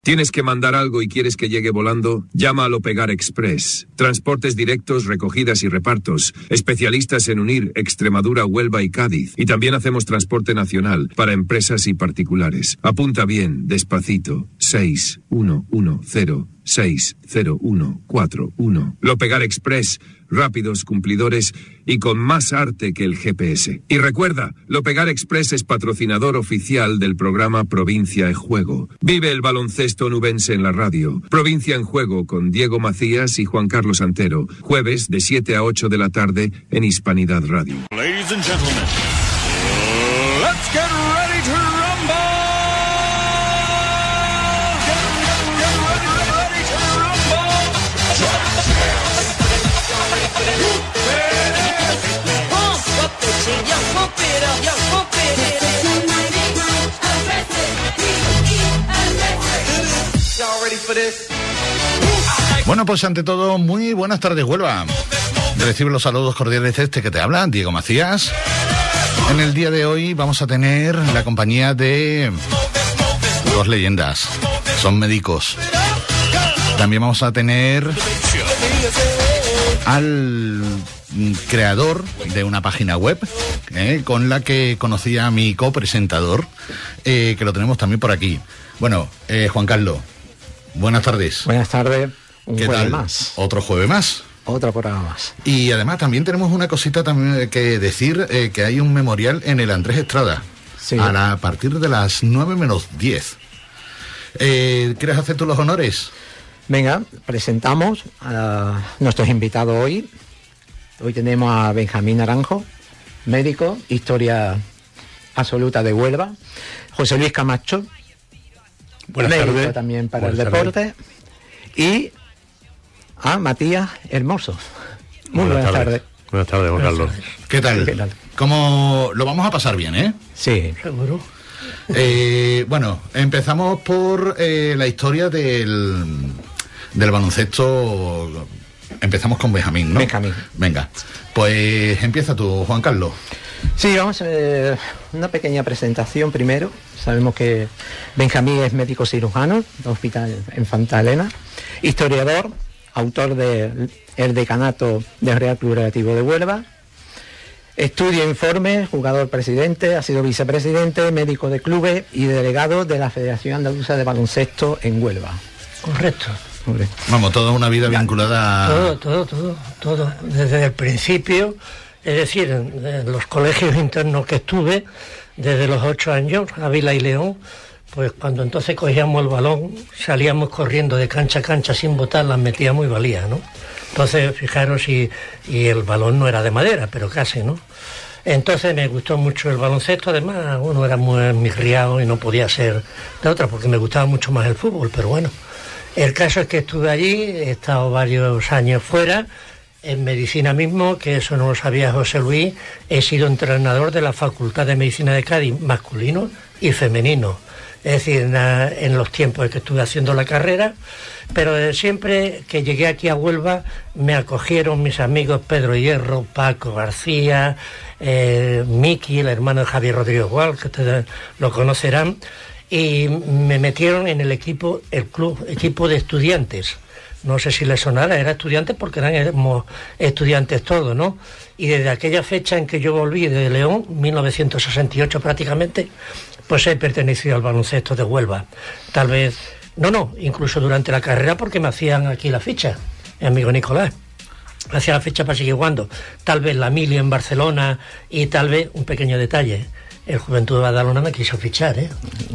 ¿Tienes que mandar algo y quieres que llegue volando? Llama a Lopegar Express. Transportes directos, recogidas y repartos. Especialistas en unir Extremadura, Huelva y Cádiz. Y también hacemos transporte nacional para empresas y particulares. Apunta bien, despacito. 6110-60141. Lopegar Express. Rápidos, cumplidores y con más arte que el GPS. Y recuerda, Lopegar Express es patrocinador oficial del programa Provincia en Juego. Vive el baloncesto nubense en la radio. Provincia en Juego con Diego Macías y Juan Carlos Antero. Jueves de 7 a 8 de la tarde en Hispanidad Radio. Ladies and gentlemen, let's get ready to rumble! Get ready to rumble! Bueno, pues ante todo, muy buenas tardes, Huelva. Recibe los saludos cordiales de este que te habla, Diego Macías. En el día de hoy vamos a tener la compañía de dos leyendas, son médicos. También vamos a tener al creador de una página web con la que conocí a mi copresentador, que lo tenemos también por aquí. Bueno, Juan Carlos, buenas tardes. Buenas tardes. Un ¿Qué jueves tal? Más. Otro jueves más. Otro programa más. Y además también tenemos una cosita también que decir, que hay un memorial en el Andrés Estrada, sí, a partir de las 9 menos 10. ¿Quieres hacer tú los honores? Venga, presentamos a nuestros invitados hoy. Hoy tenemos a Benjamín Naranjo, médico, historia absoluta de Huelva. José Luis Camacho, Buenas médico tardes. también para Buenas el tardes. deporte. Y a Matías Hermoso. Muy buenas tardes. Buenas tardes, Juan Carlos. ¿Qué tal? ¿Qué tal? ¿Cómo lo vamos a pasar bien, eh? Sí. Seguro. Bueno, empezamos por la historia del baloncesto. Empezamos con Benjamín, ¿no? Benjamín. Venga, pues empieza tú, Juan Carlos. Sí, vamos a ver una pequeña presentación primero. Sabemos que Benjamín es médico cirujano del Hospital Infanta Elena, historiador, autor del decanato del Real Club Recreativo de Huelva, estudia informes, jugador presidente, ha sido vicepresidente, médico de clubes y delegado de la Federación Andaluza de Baloncesto en Huelva. Correcto. Vamos, toda una vida vinculada a... Todo. Desde el principio, es decir, en los colegios internos que estuve, desde los 8 años, Ávila y León, pues cuando entonces cogíamos el balón, salíamos corriendo de cancha a cancha sin botar, las metíamos y valía, ¿no? Entonces, fijaros, y el balón no era de madera, pero casi, ¿no? Entonces me gustó mucho el baloncesto, además uno era muy mirriado y no podía ser de otra, porque me gustaba mucho más el fútbol, pero bueno. El caso es que estuve allí, he estado varios años fuera, en medicina mismo, que eso no lo sabía José Luis, he sido entrenador de la Facultad de Medicina de Cádiz, masculino y femenino. Es decir, en los tiempos que estuve haciendo la carrera, pero siempre que llegué aquí a Huelva me acogieron mis amigos Pedro Hierro, Paco García, Miki, el hermano de Javier Rodríguez Gual, que ustedes lo conocerán, y me metieron en el equipo de estudiantes. No sé si les sonara, era estudiantes porque éramos estudiantes todos, ¿no? Y desde aquella fecha en que yo volví de León, 1968 prácticamente, pues he pertenecido al baloncesto de Huelva. Tal vez, incluso durante la carrera, porque me hacían aquí la ficha, mi amigo Nicolás. Me hacía la ficha para seguir jugando. Tal vez la Mili en Barcelona y tal vez, un pequeño detalle, el Juventud de Badalona me quiso fichar, ¿eh?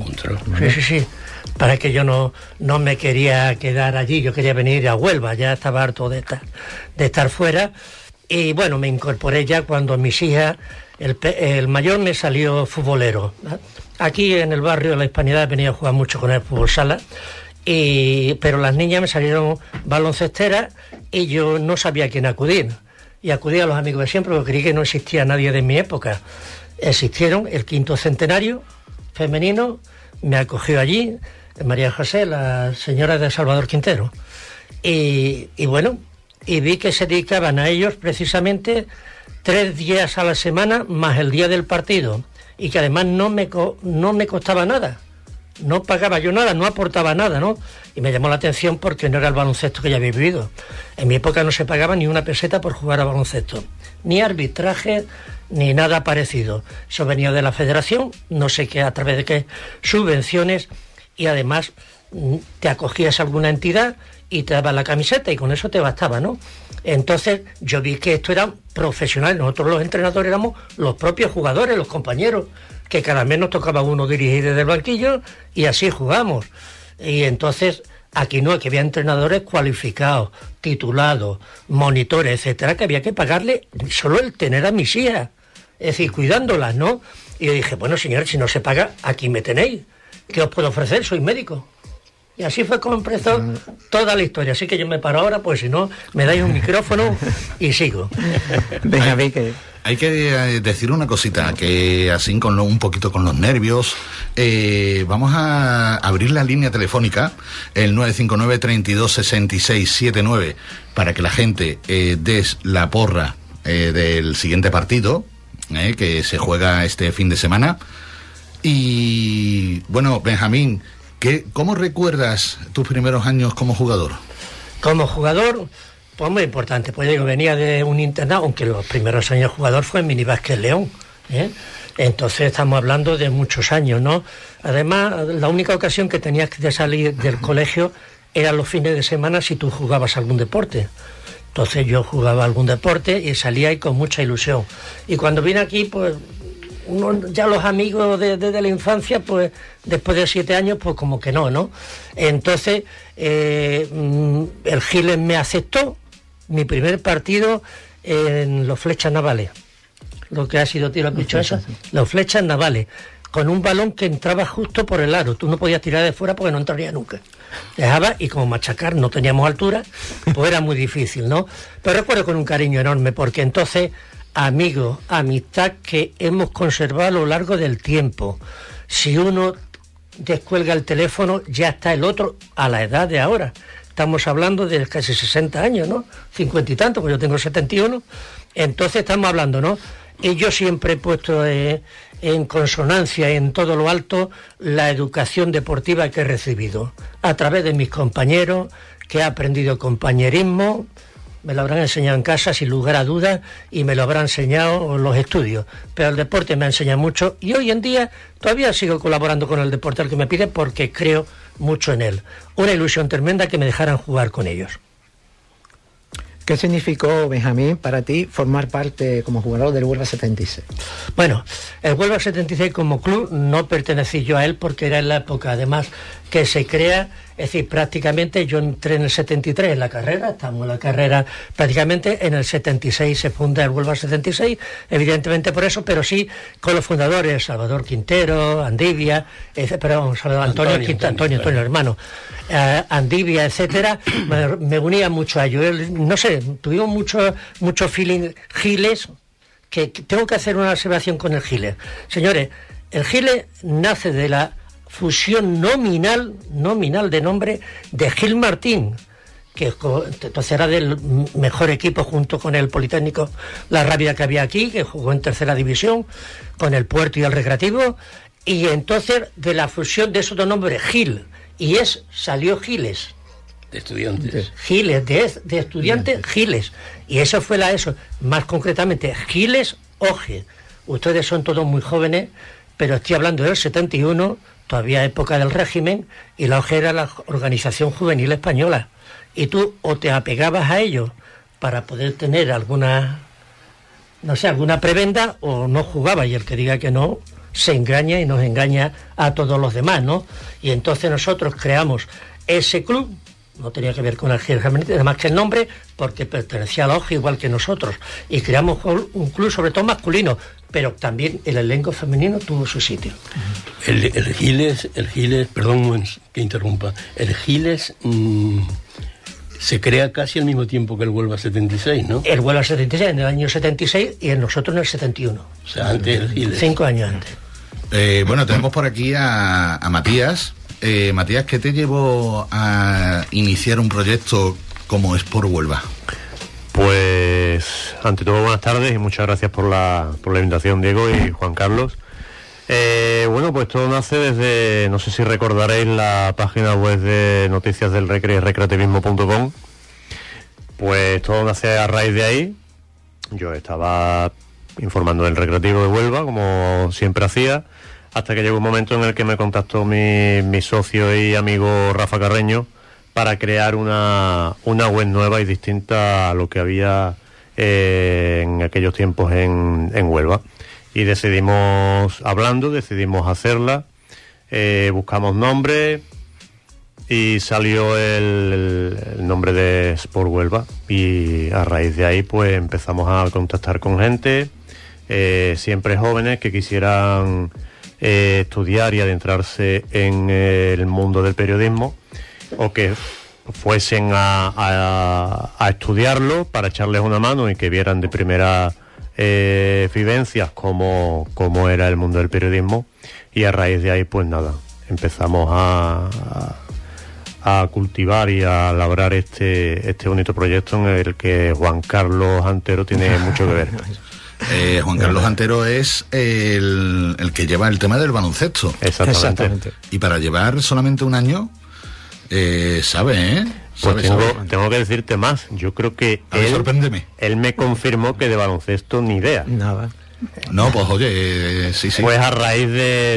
Sí. Para que yo no me quería quedar allí, yo quería venir a Huelva, ya estaba harto de estar fuera. Y bueno, me incorporé ya cuando mis hijas, el mayor me salió futbolero. Aquí en el barrio de la Hispanidad venía a jugar mucho con el fútbol sala, pero las niñas me salieron baloncesteras y yo no sabía a quién acudir. Y acudí a los amigos de siempre porque creí que no existía nadie de mi época. Existieron el 5º centenario femenino, me acogió allí María José, la señora de Salvador Quintero, y bueno, y vi que se dedicaban a ellos precisamente 3 días a la semana más el día del partido, y que además no me costaba nada, no pagaba yo nada, no aportaba nada, ¿no? Y me llamó la atención porque no era el baloncesto que ya había vivido. En mi época no se pagaba ni una peseta por jugar a baloncesto, ni arbitraje, ni nada parecido. Eso venía de la federación, no sé qué, a través de qué subvenciones, y además te acogías a alguna entidad y te daban la camiseta y con eso te bastaba, ¿no? Entonces yo vi que esto era profesional, nosotros los entrenadores éramos los propios jugadores, los compañeros, que cada mes nos tocaba uno dirigir desde el banquillo y así jugamos. Y entonces aquí no, que había entrenadores cualificados, titulados, monitores, etcétera, que había que pagarle solo el tener a mis hijas, es decir, cuidándolas, ¿no? Y yo dije, bueno, señores, si no se paga, aquí me tenéis. ¿Qué os puedo ofrecer? Soy médico. Y así fue como empezó toda la historia. Así que yo me paro ahora, pues si no, me dais un micrófono y sigo. Venga, que... Hay que decir una cosita, que así con un poquito con los nervios, vamos a abrir la línea telefónica, el 959 32 66 79, para que la gente des la porra del siguiente partido, que se juega este fin de semana. Y bueno, Benjamín, ¿cómo recuerdas tus primeros años como jugador? Como jugador, pues muy importante, pues yo venía de un internado, aunque los primeros años jugador fue en Minibásquet León, entonces estamos hablando de muchos años, ¿no? Además, la única ocasión que tenías que salir del colegio eran los fines de semana si tú jugabas algún deporte. Entonces yo jugaba algún deporte y salía ahí con mucha ilusión. Y cuando vine aquí, pues ya los amigos de la infancia, pues después de 7 años, pues como que no. Entonces el Giles me aceptó mi primer partido en los Flechas Navales, lo que ha sido tiro a picho esa, los Flechas Navales, con un balón que entraba justo por el aro. Tú no podías tirar de fuera porque no entraría nunca. Dejaba, y como machacar no teníamos altura, pues era muy difícil, ¿no? Pero recuerdo con un cariño enorme, porque entonces amigos, amistad que hemos conservado a lo largo del tiempo. Si uno descuelga el teléfono, ya está el otro a la edad de ahora. Estamos hablando de casi 60 años, ¿no? 50 y tanto, pues yo tengo 71. Entonces estamos hablando, ¿no? Y yo siempre he puesto en consonancia, en todo lo alto, la educación deportiva que he recibido. A través de mis compañeros, que he aprendido compañerismo. Me lo habrán enseñado en casa, sin lugar a dudas, y me lo habrán enseñado en los estudios. Pero el deporte me ha enseñado mucho, y hoy en día todavía sigo colaborando con el deporte al que me pide, porque creo mucho en él. Una ilusión tremenda que me dejaran jugar con ellos. ¿Qué significó, Benjamín, para ti formar parte como jugador del Huelva 76? Bueno, el Huelva 76 como club no pertenecí yo a él porque era en la época, además, que se crea, es decir, prácticamente yo entré en el 73 en la carrera, estamos en la carrera prácticamente, en el 76 se funda el Huelva 76, evidentemente por eso, pero sí con los fundadores, Salvador Quintero, Andivia, Antonio, hermano, Andivia, etcétera, me unía mucho a ellos. No sé, tuvimos mucho feeling. Giles, que tengo que hacer una observación con el Giles. Señores, el Giles nace de la fusión nominal de nombre de Gil Martín, que entonces era del mejor equipo junto con el Politécnico La Rábida que había aquí, que jugó en tercera división, con el Puerto y el Recreativo, y entonces de la fusión de esos dos nombres, Gil, y salió Giles. De estudiantes. Giles, de estudiantes, Giles. Y eso fue más concretamente, Giles Oje. Ustedes son todos muy jóvenes, pero estoy hablando del 71, todavía época del régimen, y la OGE era la Organización Juvenil Española. Y tú o te apegabas a ellos para poder tener alguna prebenda, o no jugabas, y el que diga que no, se engaña y nos engaña a todos los demás, ¿no? Y entonces nosotros creamos ese club, no tenía que ver con el Gil, además que el nombre, porque pertenecía a la OGE igual que nosotros, y creamos un club sobre todo masculino, pero también el elenco femenino tuvo su sitio. El Giles, perdón que interrumpa, el Giles se crea casi al mismo tiempo que el Huelva 76, ¿no? El Huelva 76 en el año 76 y nosotros en el 71. O sea, antes el Giles. 5 años antes. Bueno, tenemos por aquí a Matías. Matías, ¿qué te llevó a iniciar un proyecto como Sport Huelva? Pues, ante todo, buenas tardes y muchas gracias por la invitación, Diego y Juan Carlos. Bueno, pues todo nace desde, no sé si recordaréis la página web de noticias del Recre, recreativismo.com. Pues todo nace a raíz de ahí. Yo estaba informando del Recreativo de Huelva, como siempre hacía, hasta que llegó un momento en el que me contactó mi socio y amigo Rafa Carreño para crear una web nueva y distinta a lo que había en aquellos tiempos en Huelva. Y decidimos hacerla, buscamos nombre y salió el nombre de Sport Huelva, y a raíz de ahí pues empezamos a contactar con gente, siempre jóvenes que quisieran estudiar y adentrarse en el mundo del periodismo, o que fuesen a estudiarlo para echarles una mano y que vieran de primera vivencias cómo era el mundo del periodismo. Y a raíz de ahí pues nada, empezamos a cultivar y a labrar este bonito proyecto en el que Juan Carlos Antero tiene mucho que ver. Juan Carlos Antero es el que lleva el tema del baloncesto. Exactamente. Y para llevar solamente un año, sabe, ¿eh? Pues tengo que decirte más. Yo creo que sorpréndeme. Él me confirmó que de baloncesto ni idea. Nada. No, pues oye, sí. Pues a raíz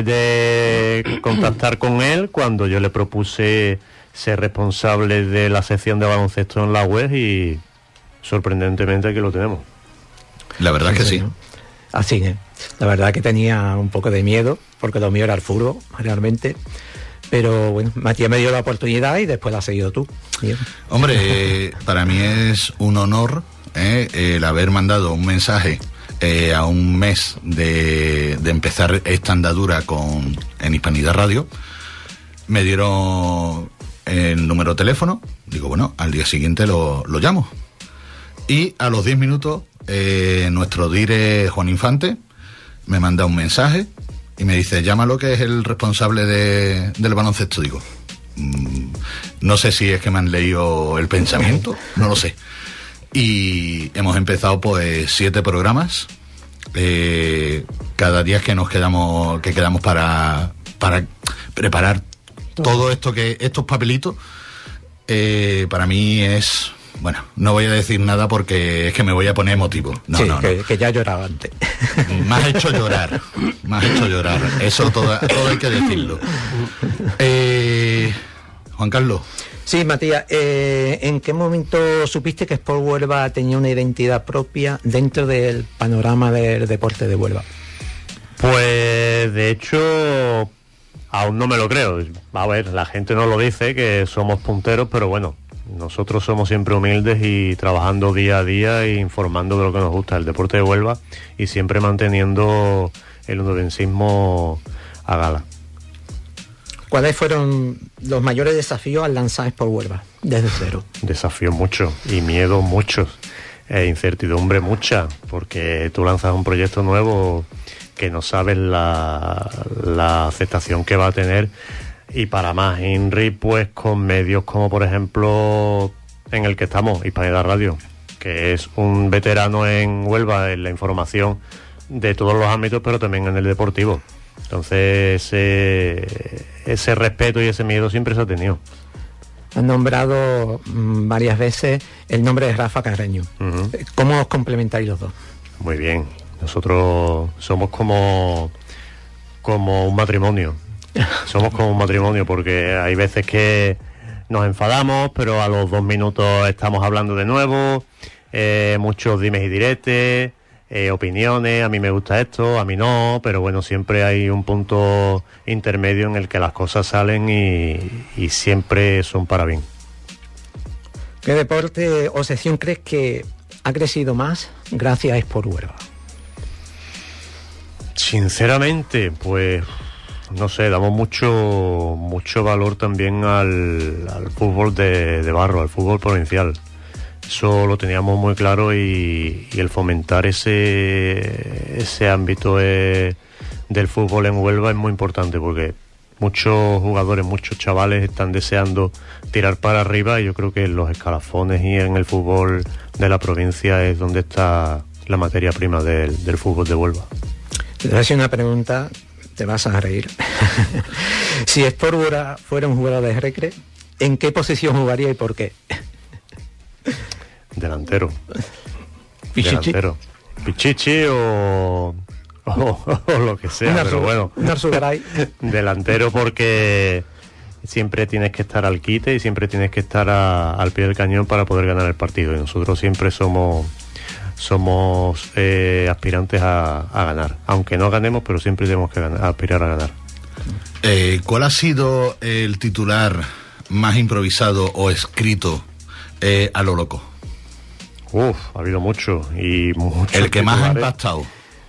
de contactar con él, cuando yo le propuse ser responsable de la sección de baloncesto en la web, y sorprendentemente aquí lo tenemos. La verdad es que sí. ¿No? Así es. La verdad que tenía un poco de miedo, porque lo mío era el fútbol, realmente. Pero bueno, Matías me dio la oportunidad y después la has seguido tú. Bien. Hombre, para mí es un honor el haber mandado un mensaje a un mes de empezar esta andadura en Hispanidad Radio. Me dieron el número de teléfono. Digo, bueno, al día siguiente lo llamo. Y a los 10 minutos, nuestro dire Juan Infante me manda un mensaje y me dice, llámalo, que es el responsable del baloncesto. Digo, no sé si es que me han leído el pensamiento, no lo sé. Y hemos empezado pues 7 programas, cada día que quedamos para preparar todo esto, estos papelitos. Para mí es... Bueno, no voy a decir nada porque es que me voy a poner emotivo. No. Que ya lloraba antes. Me has hecho llorar. Eso todo hay que decirlo. Juan Carlos. Sí, Matías, ¿en qué momento supiste que Sport Huelva tenía una identidad propia dentro del panorama del deporte de Huelva? Pues de hecho, aún no me lo creo. A ver, la gente nos lo dice, que somos punteros, pero bueno, nosotros somos siempre humildes y trabajando día a día e informando de lo que nos gusta el deporte de Huelva, y siempre manteniendo el hundovensismo a gala. ¿Cuáles fueron los mayores desafíos al lanzar Sport Huelva desde cero? Desafíos muchos y miedos muchos, incertidumbre mucha, porque tú lanzas un proyecto nuevo que no sabes la aceptación que va a tener. Y para más, INRI, pues con medios como por ejemplo en el que estamos, Hispanidad Radio, que es un veterano en Huelva en la información de todos los ámbitos, pero también en el deportivo. Entonces ese respeto y ese miedo siempre se ha tenido. Han nombrado varias veces el nombre de Rafa Carreño. Uh-huh. ¿Cómo os complementáis los dos? Muy bien. Nosotros somos como un matrimonio. Somos como un matrimonio, porque hay veces que nos enfadamos, pero a los 2 minutos estamos hablando de nuevo, muchos dimes y diretes, opiniones, a mí me gusta esto, a mí no, pero bueno, siempre hay un punto intermedio en el que las cosas salen y siempre son para bien. ¿Qué deporte o sección crees que ha crecido más gracias a Sport Huelva? Sinceramente, pues no sé, damos mucho valor también al fútbol de barro, al fútbol provincial. Eso lo teníamos muy claro, y el fomentar ese ámbito del fútbol en Huelva es muy importante, porque muchos jugadores, muchos chavales están deseando tirar para arriba, y yo creo que en los escalafones y en el fútbol de la provincia es donde está la materia prima del fútbol de Huelva. Te voy a hacer una pregunta te vas a reír. Si Sport Huelva fuera un jugador de Recre, ¿en qué posición jugaría y por qué? Delantero. Pichichi. Delantero. Pichichi o lo que sea, pero bueno. Delantero, porque siempre tienes que estar al quite y siempre tienes que estar al pie del cañón para poder ganar el partido. Y nosotros siempre somos aspirantes a ganar. Aunque no ganemos, pero siempre tenemos que aspirar a ganar. ¿Cuál ha sido el titular más improvisado o escrito a lo loco? Ha habido mucho y mucho. El que más ha impactado.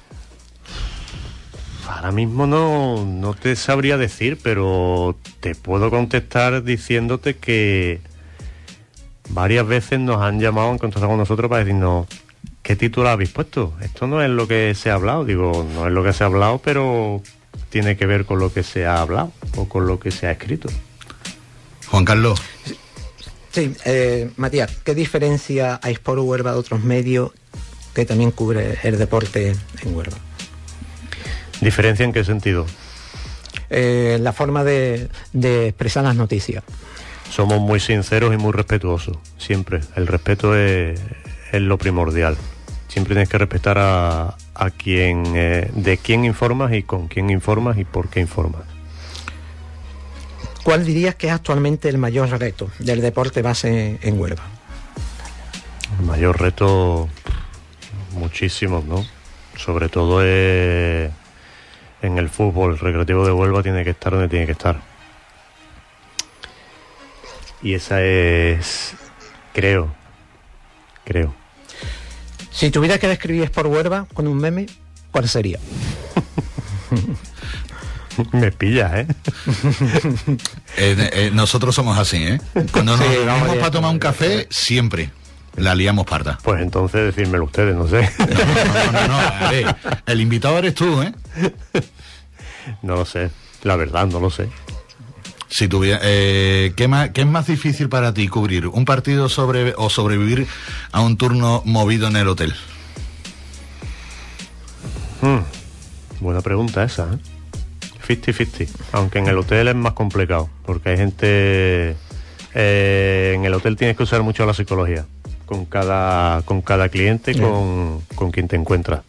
Ahora mismo no te sabría decir, pero te puedo contestar diciéndote que varias veces nos han llamado, han contactado con nosotros para decirnos ¿qué titular habéis puesto? Esto no es lo que se ha hablado. Digo, no es lo que se ha hablado, pero tiene que ver con lo que se ha hablado o con lo que se ha escrito. Juan Carlos. Sí, Matías, ¿qué diferencia a Sport Huelva de otros medios que también cubre el deporte en Huelva? ¿Diferencia en qué sentido? La forma de expresar las noticias. Somos muy sinceros y muy respetuosos, siempre. El respeto es lo primordial. Siempre tienes que respetar a quien, de quién informas y con quién informas y por qué informas. ¿Cuál dirías que es actualmente el mayor reto del deporte base en Huelva? El mayor reto, muchísimos, ¿no? Sobre todo en el fútbol. El Recreativo de Huelva tiene que estar donde tiene que estar. Y esa es, creo. Si tuvieras que describir Sport Huelva con un meme, ¿cuál sería? Me pillas, Nosotros somos así, Cuando nos reunimos para tomar un café, siempre la liamos parda. Pues entonces decírmelo ustedes, no sé. No, a ver, el invitado eres tú, No lo sé, la verdad, no lo sé. Si tuviera, ¿qué es más difícil para ti, cubrir un partido o sobrevivir a un turno movido en el hotel? Buena pregunta esa, 50-50, aunque en el hotel es más complicado, porque hay gente... en el hotel tienes que usar mucho la psicología, con cada cliente, con quien te encuentras.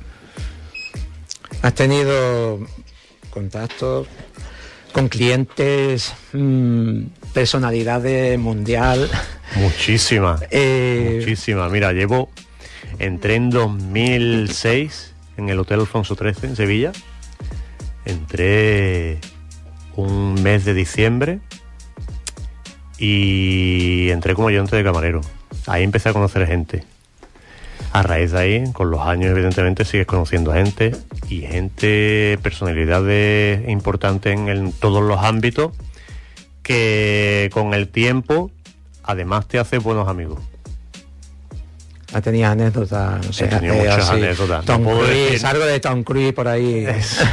¿Has tenido contactos con clientes, personalidades mundial? Muchísimas. Mira, entré en 2006 en el Hotel Alfonso XIII en Sevilla. Entré un mes de diciembre y entré como ayudante de camarero. Ahí empecé a conocer gente. A raíz de ahí, con los años, evidentemente, sigues conociendo gente y personalidades importantes en todos los ámbitos, que con el tiempo, además, te haces buenos amigos. ¿Ha tenido anécdotas? No sé, he tenido muchas anécdotas. Tom Cruise, algo de Tom Cruise por ahí.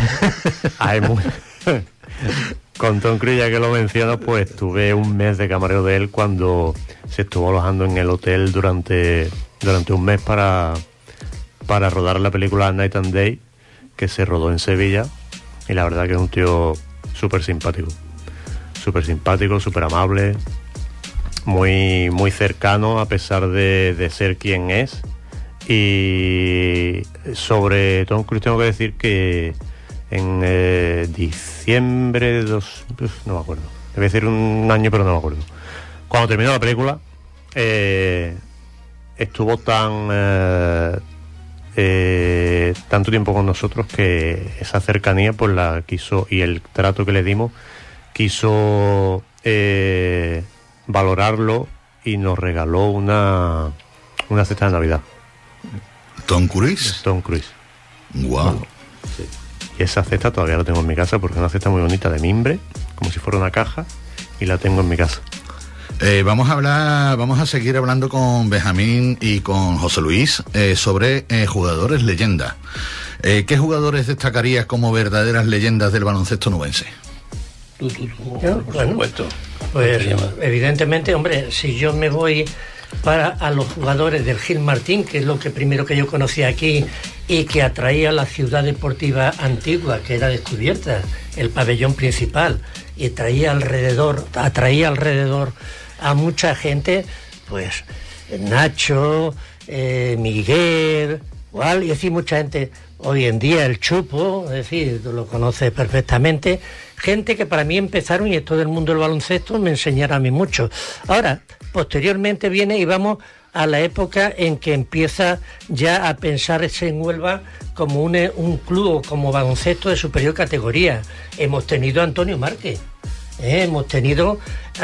Con Tom Cruise, ya que lo menciono, pues tuve un mes de camarero de él cuando se estuvo alojando en el hotel durante un mes para rodar la película Night and Day, que se rodó en Sevilla, y la verdad que es un tío súper simpático, súper amable, muy, muy cercano a pesar de ser quien es. Y sobre Tom Cruise tengo que decir que en diciembre no me acuerdo, debe decir un año pero no me acuerdo, cuando terminó la película, estuvo tanto tiempo con nosotros que esa cercanía pues la quiso, y el trato que le dimos quiso valorarlo, y nos regaló una cesta de Navidad. ¿Tom Cruise? Tom Cruise. Wow. Sí. Y esa cesta todavía la tengo en mi casa, porque es una cesta muy bonita de mimbre, como si fuera una caja, y la tengo en mi casa. Vamos a seguir hablando con Benjamín y con José Luis sobre jugadores leyenda. ¿Qué jugadores destacarías como verdaderas leyendas del baloncesto nubense? Por supuesto. Pues evidentemente, hombre, si yo me voy a los jugadores del Gil Martín, que es lo que primero que yo conocí aquí y que atraía a la ciudad deportiva antigua, que era descubierta, el pabellón principal, y atraía alrededor a mucha gente, pues Nacho, Miguel, igual, y decir, mucha gente. Hoy en día el Chupo, es decir, tú lo conoces perfectamente, gente que para mí empezaron, y todo el mundo del baloncesto me enseñaron a mí mucho. Ahora, posteriormente viene y vamos a la época en que empieza ya a pensarse en Huelva como un club, como baloncesto de superior categoría. Hemos tenido a Antonio Márquez, hemos tenido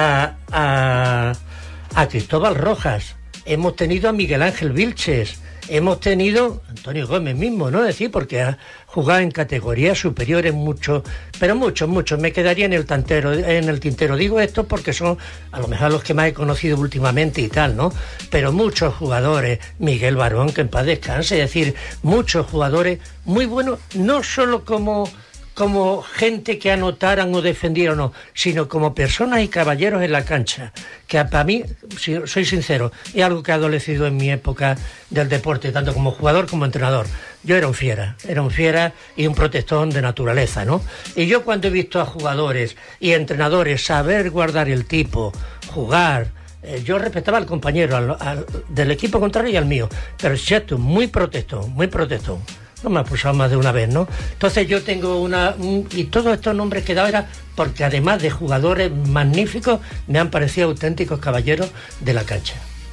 a Cristóbal Rojas, hemos tenido a Miguel Ángel Vilches, hemos tenido a Antonio Gómez mismo, ¿no? Es decir, porque ha jugado en categorías superiores mucho, pero muchos. Me quedaría en el tintero. Digo esto porque son a lo mejor los que más he conocido últimamente y tal, ¿no? Pero muchos jugadores, Miguel Barón, que en paz descanse, es decir, muchos jugadores muy buenos, no solo como gente que anotaran o defendieran, no, sino como personas y caballeros en la cancha, que para mí, si soy sincero, es algo que ha adolecido en mi época del deporte, tanto como jugador como entrenador. Yo era un fiera y un protestón de naturaleza, ¿no? Y yo cuando he visto a jugadores y entrenadores saber guardar el tipo, jugar, yo respetaba al compañero, del equipo contrario y al mío, pero es cierto, muy protestón. No me ha pulsado más de una vez, ¿no? Entonces yo tengo y todos estos nombres que he dado era porque además de jugadores magníficos, me han parecido auténticos caballeros de la cancha.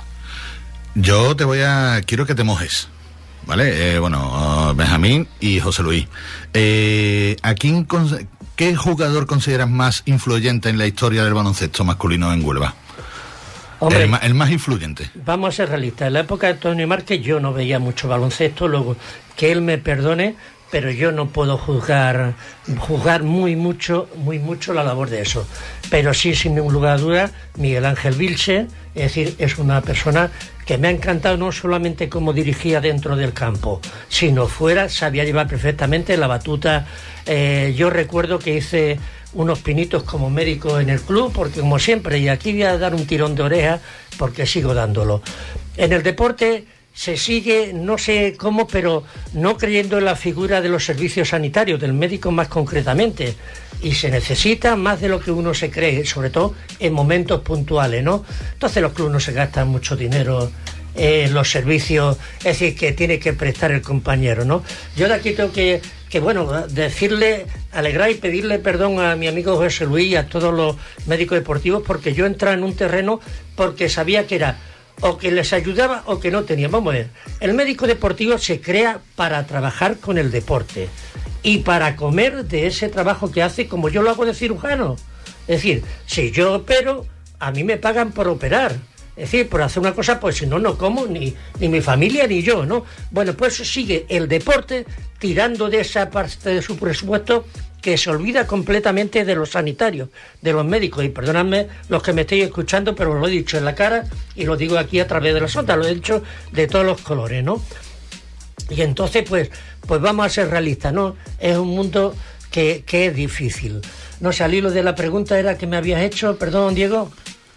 Yo quiero que te mojes, ¿vale? Benjamín y José Luis. ¿Qué jugador consideras más influyente en la historia del baloncesto masculino en Huelva? Hombre, el más influyente. Vamos a ser realistas. En la época de Antonio Márquez yo no veía mucho baloncesto, luego que él me perdone, pero yo no puedo juzgar muy mucho la labor de eso. Pero sí, sin ningún lugar a duda, Miguel Ángel Vilche, es decir, es una persona que me ha encantado no solamente cómo dirigía dentro del campo, sino fuera, sabía llevar perfectamente la batuta. Yo recuerdo que hice unos pinitos como médico en el club, porque como siempre, y aquí voy a dar un tirón de oreja porque sigo dándolo. En el deporte se sigue, no sé cómo, pero no creyendo en la figura de los servicios sanitarios, del médico más concretamente, y se necesita más de lo que uno se cree, sobre todo en momentos puntuales, ¿no? Entonces los clubes no se gastan mucho dinero en los servicios, es decir, que tiene que prestar el compañero, ¿no? Yo de aquí tengo que decirle, alegrar y pedirle perdón a mi amigo José Luis y a todos los médicos deportivos, porque yo entraba en un terreno porque sabía que era o que les ayudaba o que no tenía. Vamos a ver, el médico deportivo se crea para trabajar con el deporte y para comer de ese trabajo que hace, como yo lo hago de cirujano. Es decir, si yo opero, a mí me pagan por operar. Es decir, por hacer una cosa, pues si no, no como, ni mi familia ni yo, ¿no? Bueno, pues sigue el deporte tirando de esa parte de su presupuesto que se olvida completamente de los sanitarios, de los médicos. Y perdonadme los que me estéis escuchando, pero lo he dicho en la cara y lo digo aquí a través de las ondas, lo he dicho de todos los colores, ¿no? Y entonces, pues vamos a ser realistas, ¿no? Es un mundo que es difícil. No sé, al hilo de la pregunta era que me habías hecho, perdón, Diego.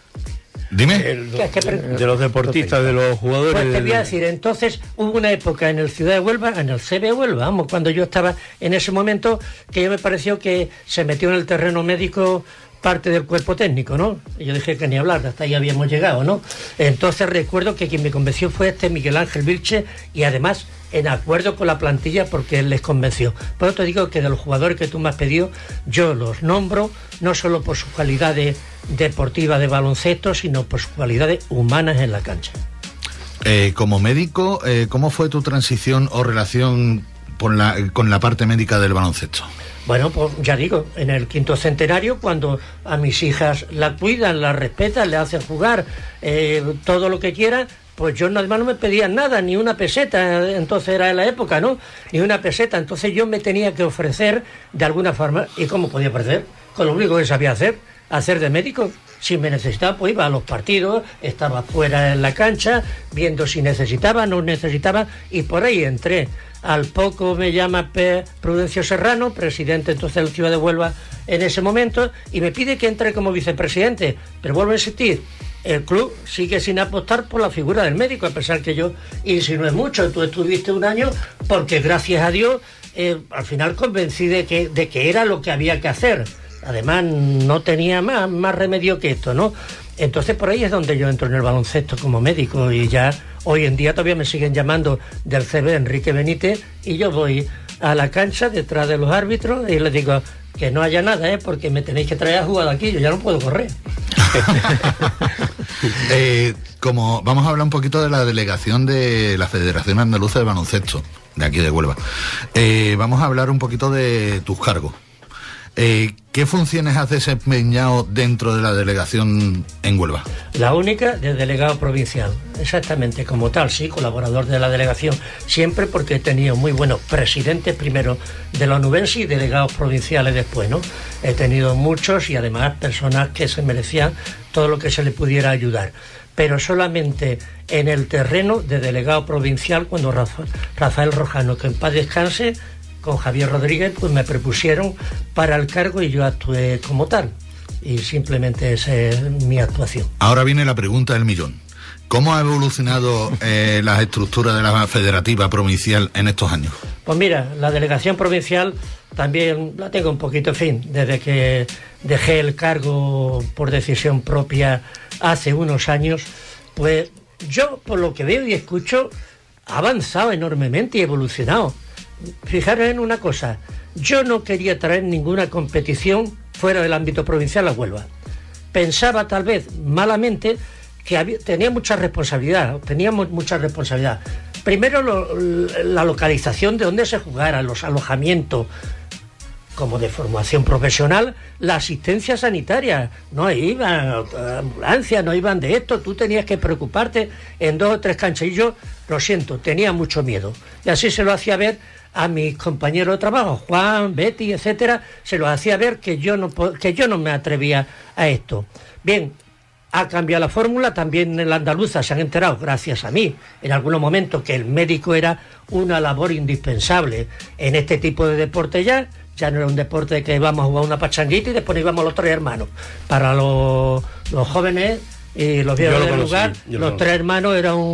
Dime. De los deportistas, de los jugadores. Pues te voy a decir, entonces hubo una época en el Ciudad de Huelva, en el CB Huelva, vamos, cuando yo estaba en ese momento, que yo me pareció que se metió en el terreno médico parte del cuerpo técnico, ¿no? Y yo dije que ni hablar, hasta ahí habíamos llegado, ¿no? Entonces recuerdo que quien me convenció fue Miguel Ángel Vilche, y además en acuerdo con la plantilla porque él les convenció. Por eso te digo que de los jugadores que tú me has pedido, yo los nombro no solo por sus cualidades deportivas de baloncesto, sino por sus cualidades humanas en la cancha. Como médico, ¿cómo fue tu transición o relación con la parte médica del baloncesto? Bueno, pues ya digo, en el 5º centenario, cuando a mis hijas la cuidan, la respetan, le hacen jugar, todo lo que quieran, pues yo además no me pedían nada, ni una peseta, entonces era la época, ¿no? Ni una peseta, entonces yo me tenía que ofrecer de alguna forma. ¿Y cómo podía ofrecer? Con lo único que sabía hacer de médico. Si me necesitaba, pues iba a los partidos, estaba fuera en la cancha, viendo si necesitaba, no necesitaba, y por ahí entré. Al poco me llama Prudencio Serrano, presidente entonces de la ciudad de Huelva en ese momento, y me pide que entre como vicepresidente. Pero vuelvo a insistir, el club sigue sin apostar por la figura del médico, a pesar que yo insinué mucho. Tú estuviste un año porque, gracias a Dios, al final convencí de que era lo que había que hacer. Además, no tenía más remedio que esto, ¿no? Entonces, por ahí es donde yo entro en el baloncesto como médico, y ya hoy en día todavía me siguen llamando del CB Enrique Benítez, y yo voy a la cancha detrás de los árbitros y les digo que no haya nada, porque me tenéis que traer a jugar aquí, yo ya no puedo correr. Como vamos a hablar un poquito de la delegación de la Federación Andaluza de Baloncesto, de aquí de Huelva, vamos a hablar un poquito de tus cargos. ¿Qué funciones has desempeñado dentro de la delegación en Huelva? La única de delegado provincial, exactamente como tal, sí, colaborador de la delegación, siempre, porque he tenido muy buenos presidentes primero de la onubense y delegados provinciales después, ¿no? He tenido muchos y además personas que se merecían todo lo que se le pudiera ayudar. Pero solamente en el terreno de delegado provincial, cuando Rafael Rojano, que en paz descanse, con Javier Rodríguez, pues me propusieron para el cargo y yo actué como tal. Y simplemente esa es mi actuación. Ahora viene la pregunta del millón. ¿Cómo ha evolucionado la estructura de la federativa provincial en estos años? Pues mira, la delegación provincial también la tengo un poquito, en fin, desde que dejé el cargo por decisión propia hace unos años, pues yo, por lo que veo y escucho, ha avanzado enormemente y evolucionado. Fijaros en una cosa, yo no quería traer ninguna competición fuera del ámbito provincial a Huelva. Pensaba, tal vez malamente, que teníamos mucha responsabilidad. Primero la localización de donde se jugara, los alojamientos, como de formación profesional, la asistencia sanitaria. No iban ambulancias, no iban de esto, tú tenías que preocuparte en 2 o 3 canchas. Y yo, lo siento, tenía mucho miedo. Y así se lo hacía ver a mis compañeros de trabajo, Juan, Betty, etcétera, se lo hacía ver que yo no me atrevía a esto. Bien, ha cambiado la fórmula, también en la andaluza se han enterado, gracias a mí, en algunos momentos, que el médico era una labor indispensable en este tipo de deporte. Ya no era un deporte que íbamos a jugar una pachanguita y después íbamos los 3 hermanos. Para los jóvenes y los viejos del lugar, los 3 hermanos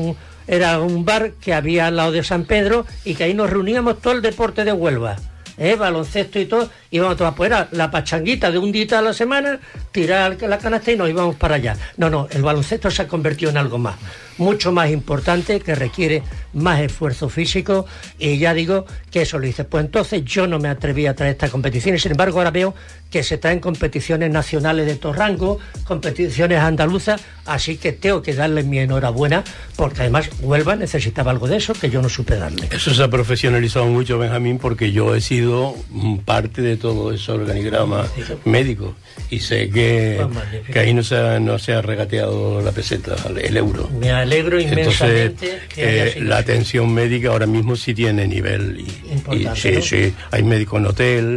era un bar que había al lado de San Pedro, y que ahí nos reuníamos todo el deporte de Huelva, baloncesto y todo, íbamos a tomar, pues era la pachanguita de un día a la semana, tirar la canasta y nos íbamos para allá. No, el baloncesto se ha convertido en algo más, mucho más importante, que requiere más esfuerzo físico, y ya digo que eso lo hice. Pues entonces yo no me atreví a traer esta competición, y sin embargo ahora veo que se traen competiciones nacionales de todo rango, competiciones andaluzas, así que tengo que darle mi enhorabuena, porque además Huelva necesitaba algo de eso que yo no supe darle. Eso se ha profesionalizado mucho, Benjamín, porque yo he sido parte de todo ese organigrama médico, y sé que ahí no se ha regateado la peseta, el euro. Me alegro inmensamente. Entonces, la atención médica ahora mismo sí tiene nivel, y sí, hay médico en hotel,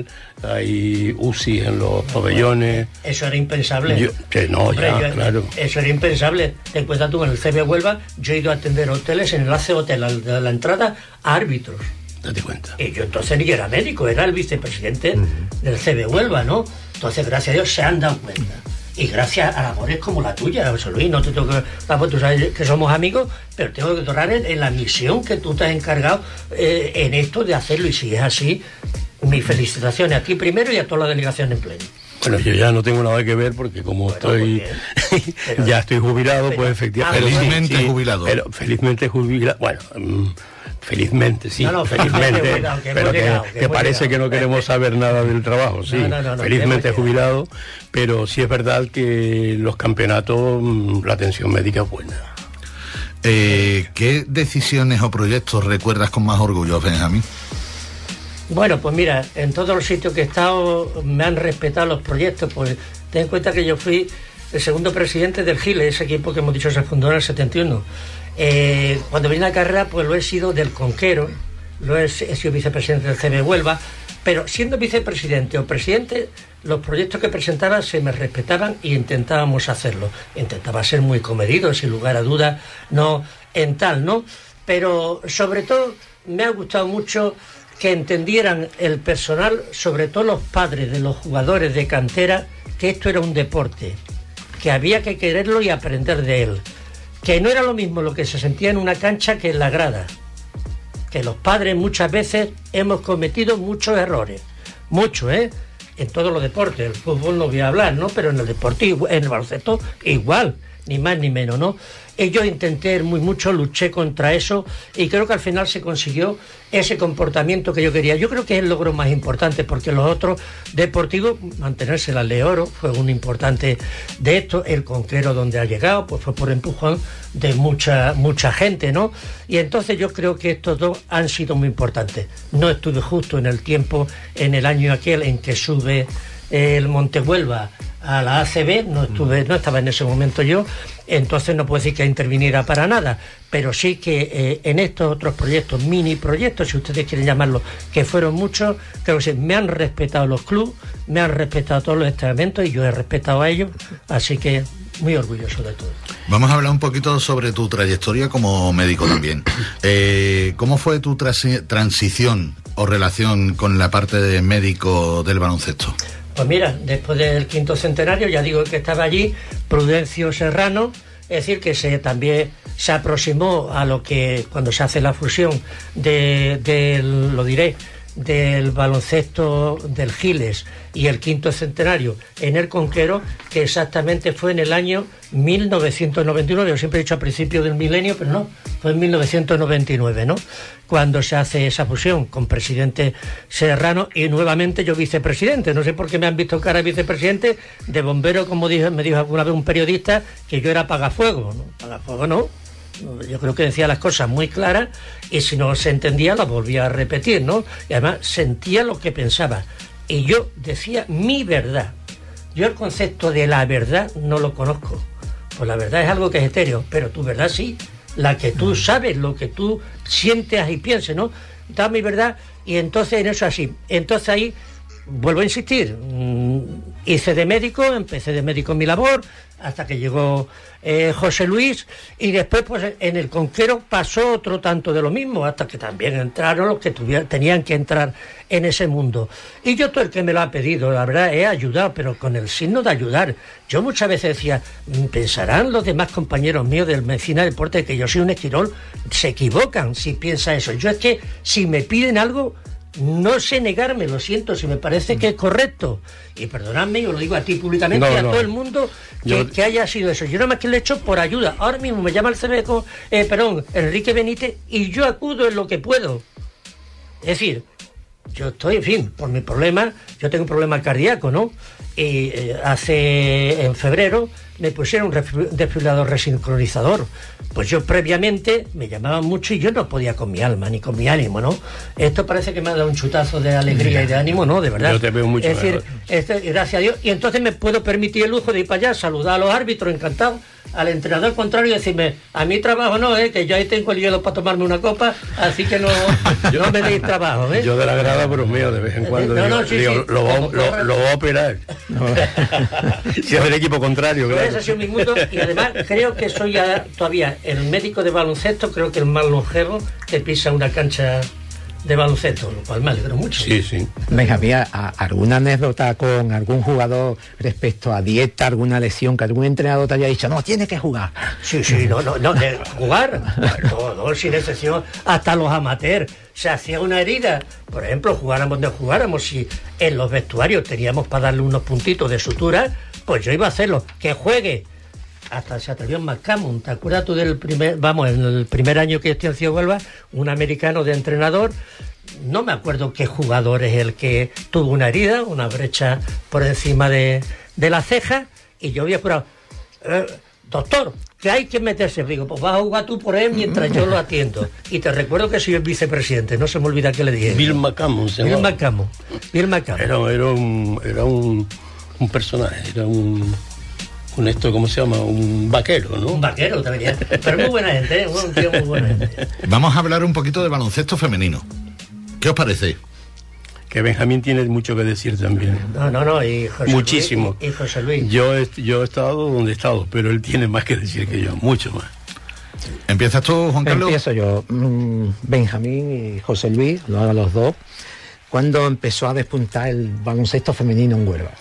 hay UCI en los pabellones. Eso era impensable. Claro. Eso era impensable. Ten cuenta tú, en el CB Huelva, yo he ido a atender hoteles, en el AC Hotel, de la entrada, a árbitros. Date cuenta. Y yo entonces ni era médico, era el vicepresidente del CB Huelva, ¿no? Entonces, gracias a Dios, se han dado cuenta. Y gracias a labores como la tuya, José Luis, no te tengo que... Tú sabes que somos amigos, pero tengo que otorgar en la misión que tú te has encargado en esto de hacerlo. Y si es así, mis felicitaciones a ti primero y a toda la delegación en pleno. Bueno, yo ya no tengo nada que ver, porque como ya estoy jubilado, pues efectivamente... Felizmente jubilado. Pero felizmente jubilado, bueno... Felizmente, sí, felizmente, pero que parece que no queremos saber nada del trabajo, sí, felizmente jubilado, pero sí es verdad que los campeonatos, la atención médica es buena. ¿Qué decisiones o proyectos recuerdas con más orgullo, Benjamín? Bueno, pues mira, en todos los sitios que he estado me han respetado los proyectos, pues ten en cuenta que yo fui el segundo presidente del Giles, ese equipo que hemos dicho se fundó en el 71. Cuando vine a la carrera, pues lo he sido del Conquero, he sido vicepresidente del CB Huelva, pero siendo vicepresidente o presidente, los proyectos que presentaba se me respetaban y intentábamos hacerlo. Intentaba ser muy comedido, sin lugar a dudas, no en tal, ¿no? Pero sobre todo me ha gustado mucho que entendieran el personal, sobre todo los padres de los jugadores de cantera, que esto era un deporte que había que quererlo y aprender de él, que no era lo mismo lo que se sentía en una cancha que en la grada, que los padres muchas veces hemos cometido muchos errores, muchos, en todos los deportes. El fútbol no voy a hablar, ¿no? Pero en el deporte, en el baloncesto igual, ni más ni menos, ¿no? Yo intenté muy mucho, luché contra eso y creo que al final se consiguió ese comportamiento que yo quería. Yo creo que es el logro más importante, porque los otros deportivos, mantenerse la Ley de Oro fue un importante de esto. El Conquero, donde ha llegado, pues fue por empujón de mucha gente, ¿no? Y entonces yo creo que estos dos han sido muy importantes. No estuve justo en el tiempo, en el año aquel en que sube el Montehuelva a la ACB, no estaba en ese momento yo, entonces no puedo decir que interviniera para nada, pero sí que en estos otros proyectos, mini proyectos, si ustedes quieren llamarlos, que fueron muchos, creo que sí, me han respetado los clubes, me han respetado todos los estamentos y yo he respetado a ellos, así que muy orgulloso de todo. Vamos a hablar un poquito sobre tu trayectoria como médico también. ¿Cómo fue tu transición o relación con la parte de médico del baloncesto? Pues mira, después del 5º centenario, ya digo que estaba allí Prudencio Serrano, es decir, que también se aproximó a lo que cuando se hace la fusión del baloncesto del Giles y el 5º centenario en el Conquero, que exactamente fue en el año 1999, yo siempre he dicho a principios del milenio, pero no, fue en 1999, ¿no? Cuando se hace esa fusión con presidente Serrano y nuevamente yo vicepresidente. No sé por qué me han visto cara de vicepresidente, de bombero, como me dijo alguna vez un periodista, que yo era pagafuego, ¿no? Pagafuego no. Yo creo que decía las cosas muy claras y si no se entendía las volvía a repetir, ¿no? Y además sentía lo que pensaba y yo decía mi verdad. Yo el concepto de la verdad no lo conozco, pues la verdad es algo que es etéreo, pero tu verdad sí, la que tú sabes, lo que tú sientes y pienses, ¿no? Da mi verdad y entonces en eso así. Entonces ahí vuelvo a insistir, empecé de médico en mi labor hasta que llegó José Luis y después pues en el Conquero pasó otro tanto de lo mismo hasta que también entraron los que tenían que entrar en ese mundo y yo todo el que me lo ha pedido, la verdad, he ayudado, pero con el signo de ayudar. Yo muchas veces decía, pensarán los demás compañeros míos de medicina y deporte que yo soy un esquirol, se equivocan si piensa eso. Yo es que si me piden algo no sé negarme, lo siento, si me parece que es correcto. Y perdonadme, yo lo digo a ti públicamente y a todo el mundo que haya sido eso. Yo nada más que lo he hecho por ayuda. Ahora mismo me llama el CBECO, Enrique Benítez, y yo acudo en lo que puedo. Es decir, yo estoy, en fin, por mi problema, yo tengo un problema cardíaco, ¿no? Y en febrero me pusieron un desfibrilador resincronizador. Pues yo previamente me llamaban mucho y yo no podía con mi alma ni con mi ánimo, ¿no? Esto parece que me ha dado un chutazo de alegría y de ánimo, ¿no? De verdad. Yo te veo mucho. Es decir, gracias a Dios. Y entonces me puedo permitir el lujo de ir para allá, saludar a los árbitros, encantado, al entrenador contrario y decirme, a mí trabajo no, que yo ahí tengo el hielo para tomarme una copa, así que no me deis trabajo, ¿eh? Yo de la grada bromeo de vez en cuando. Lo voy a operar. Si es del equipo contrario, claro. Ese ha sido mi mundo y además creo que soy todavía el médico de baloncesto, creo que el más longevo que pisa una cancha de baloncesto, lo cual me alegro mucho. Sí, sí. Benjamín, ¿alguna anécdota con algún jugador respecto a dieta, alguna lesión, que algún entrenador te haya dicho, no, tienes que jugar? Sí, no, de jugar, no, sin excepción, hasta los amateurs, se hacía una herida, por ejemplo, jugáramos donde jugáramos, si en los vestuarios teníamos para darle unos puntitos de sutura, pues yo iba a hacerlo, que juegue. Hasta se atrevió en McCammon. ¿Te acuerdas tú del en el primer año que estoy en Ciudad Huelva, un americano de entrenador, no me acuerdo qué jugador es el que tuvo una herida, una brecha por encima de la ceja, y yo había jurado, doctor, que hay que meterse. Digo, pues vas a jugar tú por él mientras yo lo atiendo. Y te recuerdo que soy el vicepresidente, no se me olvida que le dije. Bill McCammon. Bill McCammon. Era un personaje, era un esto, ¿cómo se llama? Un vaquero, ¿no? Un vaquero también, pero muy buena gente, ¿eh? Un tío muy buena gente. Vamos a hablar un poquito de baloncesto femenino. ¿Qué os parece? Que Benjamín tiene mucho que decir también. No, y José muchísimo. Luis, y José Luis. Yo he estado donde he estado, pero él tiene más que decir que yo, mucho más. ¿Empiezas tú, Juan Carlos? Empiezo yo. Benjamín y José Luis, los dos, cuando empezó a despuntar el baloncesto femenino en Huelva.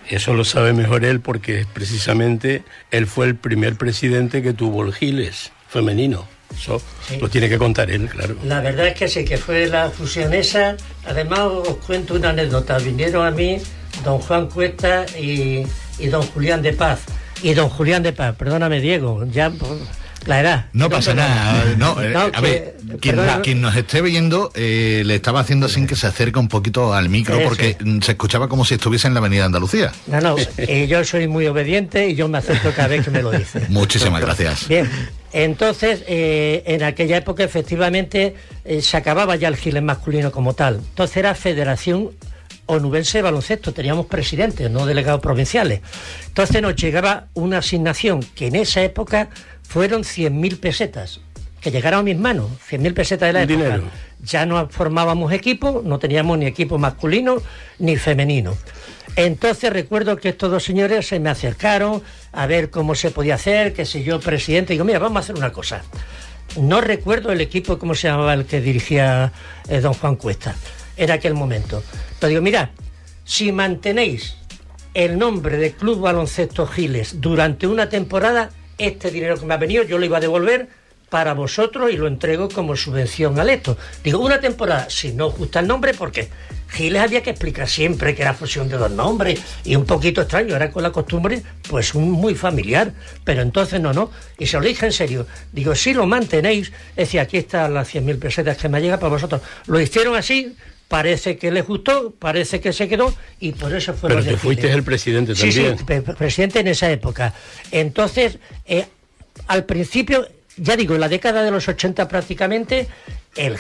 Eso lo sabe mejor él, porque precisamente él fue el primer presidente que tuvo el Giles femenino. Eso sí. Lo tiene que contar él, claro. La verdad es que sí, que fue la fusión esa. Además os cuento una anécdota. Vinieron a mí don Juan Cuesta y don Julián de Paz. Perdóname, Diego, ya la edad. No pasa nada. A ver, quien nos esté viendo le estaba haciendo sin que se acerque un poquito al micro, porque se escuchaba como si estuviese en la Avenida Andalucía. No, yo soy muy obediente y yo me acerco cada vez que me lo dice. Muchísimas gracias. Bien, entonces en aquella época efectivamente se acababa ya el Giles masculino como tal. Entonces era Federación Onubense de Baloncesto, teníamos presidentes, no delegados provinciales. Entonces nos llegaba una asignación que en esa época fueron 100.000 pesetas, que llegaron a mis manos, 100.000 pesetas de la época. Dinero. Ya no formábamos equipo, no teníamos ni equipo masculino ni femenino. Entonces recuerdo que estos dos señores se me acercaron a ver cómo se podía hacer, que si yo presidente, digo, mira, vamos a hacer una cosa. No recuerdo el equipo, cómo se llamaba el que dirigía don Juan Cuesta en aquel momento. Pero digo, mira, si mantenéis el nombre de Club Baloncesto Giles durante una temporada, este dinero que me ha venido yo lo iba a devolver para vosotros y lo entrego como subvención al esto. Digo, una temporada, si no os gusta el nombre, porque Giles había que explicar siempre que era fusión de dos nombres y un poquito extraño, era con la costumbre, pues muy familiar, pero entonces no, y se lo dije en serio. Digo, si lo mantenéis, decía, aquí están las 100.000 pesetas que me llega para vosotros. Lo hicieron así. Parece que les gustó, parece que se quedó y por eso fue. Pero tú fuiste el presidente también. Sí, presidente en esa época. Entonces, al principio, ya digo, en la década de los 80 prácticamente, el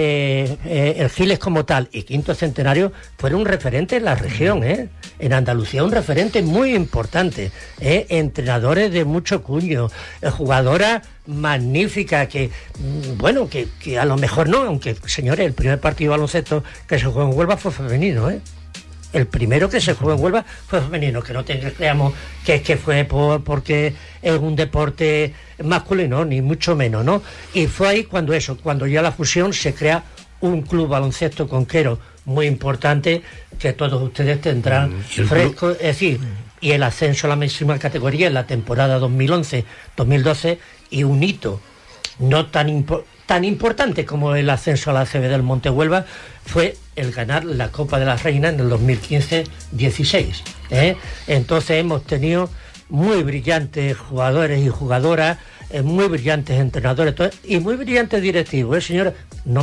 Giles como tal y Quinto Centenario fueron un referente en la región, en Andalucía, un referente muy importante, entrenadores de mucho cuño, jugadoras magníficas que a lo mejor no, aunque señores, el primer partido de baloncesto que se jugó en Huelva fue femenino, El primero que se jugó en Huelva fue femenino, que no creamos que es que fue porque es un deporte masculino, ni mucho menos, ¿no? Y fue ahí cuando ya la fusión se crea un club baloncesto conquero muy importante que todos ustedes tendrán fresco, es decir, y el ascenso a la máxima categoría en la temporada 2011-2012 y un hito no tan importante como el ascenso a la ACB del Monte Huelva fue el ganar la Copa de la Reina en el 2015-16. Entonces hemos tenido muy brillantes jugadores y jugadoras, muy brillantes entrenadores y muy brillantes directivos. Señora, no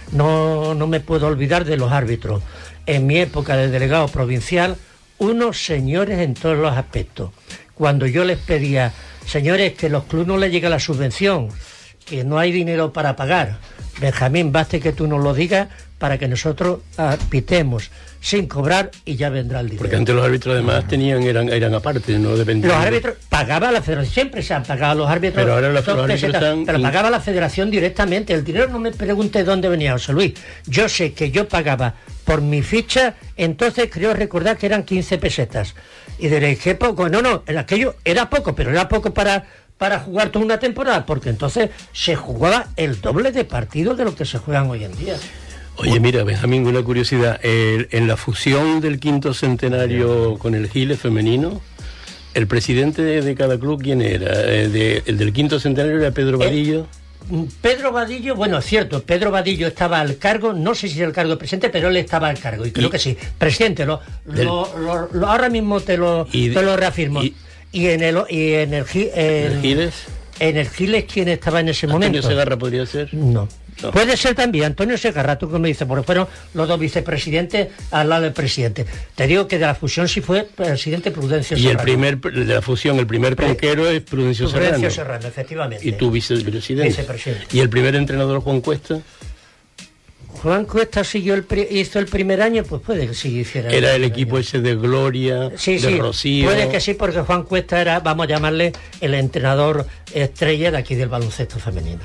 me puedo olvidar de los árbitros. En mi época de delegado provincial, unos señores en todos los aspectos. Cuando yo les pedía, señores, que los clubes no les llega la subvención, que no hay dinero para pagar, Benjamín, baste que tú nos lo digas para que nosotros pitemos sin cobrar y ya vendrá el dinero. Porque antes los árbitros además eran aparte, no dependían. Los árbitros pagaba la federación, siempre se han pagado los árbitros. Pero ahora los árbitros están... Pero pagaba la federación directamente. El dinero no me pregunte dónde venía, José Luis. Yo sé que yo pagaba por mi ficha, entonces creo recordar que eran 15 pesetas. Y diréis, ¿qué poco? No, aquello era poco, pero era poco para jugar toda una temporada, porque entonces se jugaba el doble de partidos de lo que se juegan hoy en día. Oye, mira, Benjamín, una curiosidad. En la fusión del Quinto Centenario con el Giles femenino, ¿el presidente de cada club quién era? El del Quinto Centenario era Pedro Vadillo. Pedro Vadillo, bueno, es cierto, Pedro Vadillo estaba al cargo, no sé si era el cargo de presidente, pero él estaba al cargo, y creo que sí. Presidente, ahora mismo te lo reafirmo. Y en el Giles. En el Giles, ¿quién estaba en ese momento? ¿Antonio Segarra podría ser? No. Puede ser también Antonio Segarra, tú que me dices, porque fueron los dos vicepresidentes al lado del presidente. Te digo que de la fusión sí fue presidente Prudencio Serrano. Y de la fusión, el primer conquero es Prudencio Serrano. Prudencio Serrano, efectivamente. Y tú vicepresidente. ¿Y el primer entrenador, Juan Cuesta? Juan Cuesta hizo el primer año, pues puede que sí hiciera. Era el equipo ese de Gloria, de Rocío. Puede que sí, porque Juan Cuesta era, vamos a llamarle, el entrenador estrella de aquí del baloncesto femenino.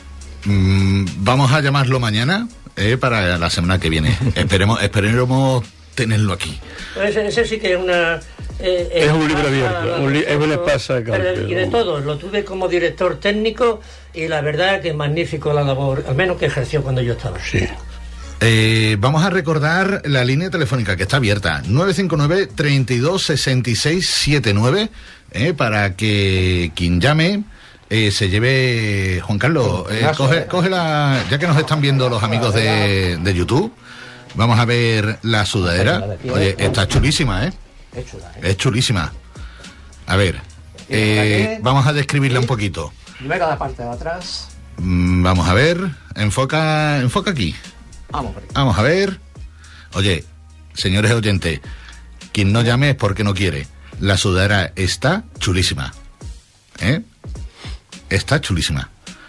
Vamos a llamarlo mañana para la semana que viene. Esperemos tenerlo aquí. Ese sí que es una... es un libro abierto, es un espacio y de todo, lo tuve como director técnico y la verdad que es magnífico la labor, al menos que ejerció cuando yo estaba. Sí. Vamos a recordar la línea telefónica que está abierta, 959 32 66 79, para que quien llame se lleve. Juan Carlos, coge la, ya que nos están viendo los amigos de YouTube, vamos a ver la sudadera. Oye, está chulísima, es chulísima. A ver, vamos a describirla un poquito. Primero la parte de atrás. Vamos a ver, enfoca aquí. Vamos a ver. Oye, señores oyentes, quien no llame es porque no quiere. La sudadera está chulísima. Está chulísima.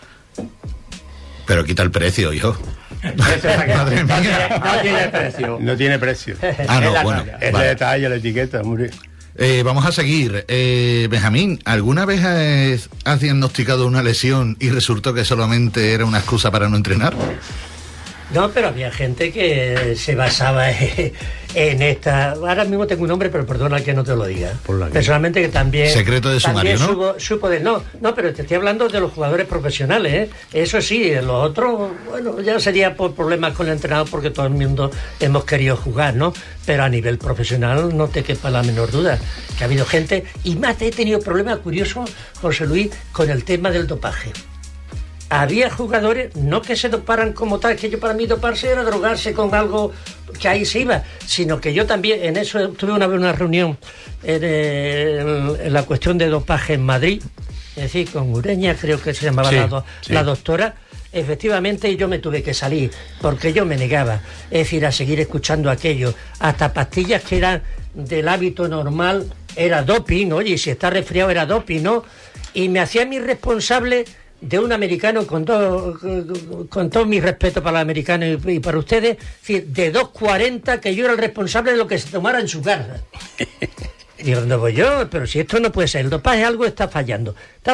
Pero quita el precio, hijo. Madre mía. No tiene precio. No tiene precio. Ah, no, bueno. Es la detalle, la etiqueta, hombre. Vamos a seguir. Benjamín, ¿alguna vez has diagnosticado una lesión y resultó que solamente era una excusa para no entrenar? No, pero había gente que se basaba en esta... Ahora mismo tengo un nombre, pero perdona que no te lo diga. Personalmente que también... Secreto de sumario, ¿no? Supo de... No, pero te estoy hablando de los jugadores profesionales, ¿eh? Eso sí, los otros, bueno, ya sería por problemas con el entrenador porque todo el mundo hemos querido jugar, ¿no? Pero a nivel profesional no te quepa la menor duda que ha habido gente... Y más, he tenido problemas curiosos, José Luis, con el tema del dopaje. Había jugadores, no que se doparan como tal, que yo para mí doparse era drogarse con algo que ahí se iba, sino que yo también, en eso tuve una vez una reunión en la cuestión de dopaje en Madrid, es decir, con Ureña, creo que se llamaba la doctora, efectivamente, y yo me tuve que salir, porque yo me negaba, es decir, a seguir escuchando aquello, hasta pastillas que eran del hábito normal, era doping, oye, y si está resfriado era doping, ¿no? Y me hacía mi responsable de un americano, con todo mi respeto para los americanos y para ustedes, es decir, de 2,40, que yo era el responsable de lo que se tomara en su casa. Y ¿dónde voy yo? Pero si esto no puede ser, el dopaje algo está fallando